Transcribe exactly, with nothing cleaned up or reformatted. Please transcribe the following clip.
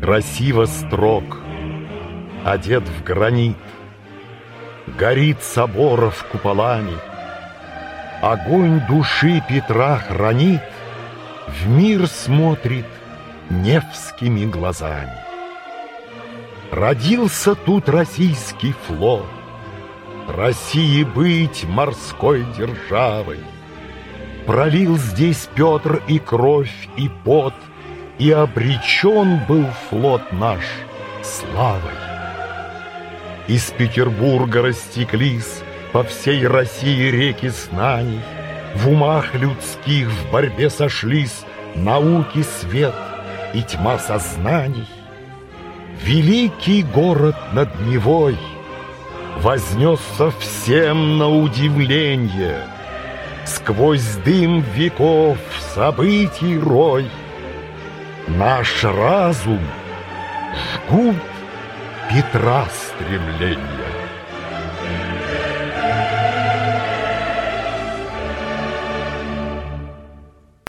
красиво строг, одет в гранит, горит соборов куполами. Огонь души Петра хранит, в мир смотрит невскими глазами. Родился тут российский флот, России быть морской державой. Пролил здесь Петр и кровь, и пот, и обречен был флот наш славой. Из Петербурга растеклись по всей России реки знаний, в умах людских в борьбе сошлись науки свет и тьма сознаний. Великий город над Невой вознесся всем на удивление. Сквозь дым веков событий рой наш разум жгут Петра стремления.